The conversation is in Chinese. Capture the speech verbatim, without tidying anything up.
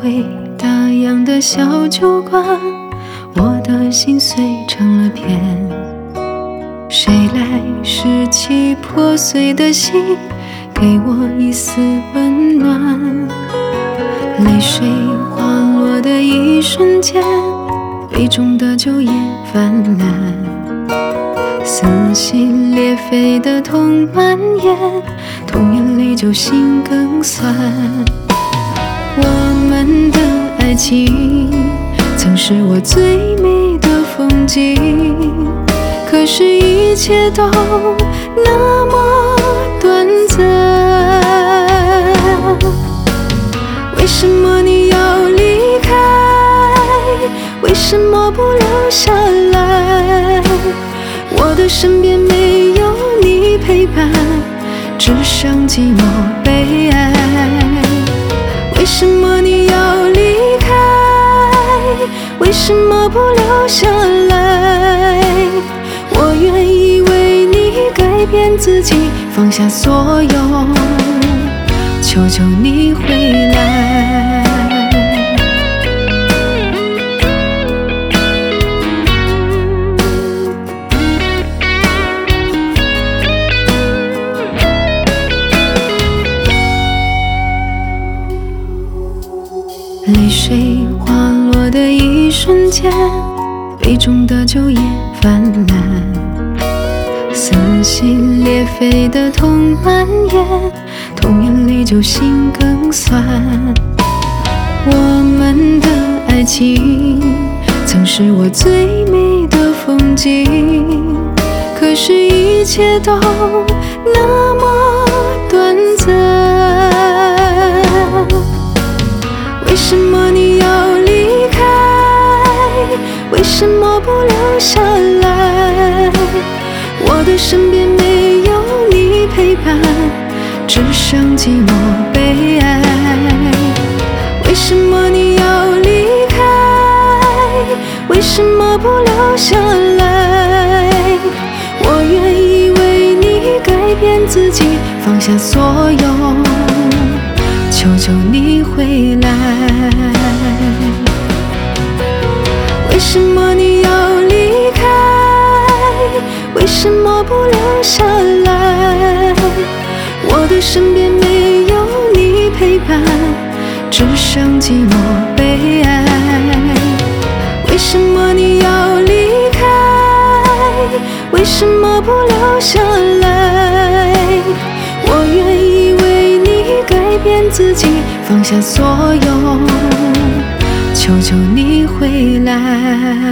会打烊的小酒馆，我的心碎成了片。谁来拾起破碎的心，给我一丝温暖？泪水滑落的一瞬间，杯中的酒也泛滥，撕心裂肺的痛蔓延，痛眼泪就心更酸。我们的爱情曾是我最美的风景，可是一切都那么短暂。为什么你要离开？为什么不留下来？我的身边没有你陪伴，只剩寂寞悲哀。为什么你要离开？为什么不留下来？我愿意为你改变自己，放下所有，求求你回来。泪水滑落的一瞬间，杯中的酒也泛滥，撕心裂肺的痛蔓延，痛眼泪就心更酸。我们的爱情曾是我最美的风景，可是一切都那么短暂。为什么你要离开？为什么不留下来？我的身边没有你陪伴，只剩寂寞悲哀。为什么你要离开？为什么不留下来？我愿意为你改变自己，放下所有，求求你回来。为什么你要离开？为什么不留下来？我的身边没有你陪伴，只剩寂寞悲哀。为什么你要离开？为什么不留下来？我愿意为你改变自己，放下所有，求求你回来。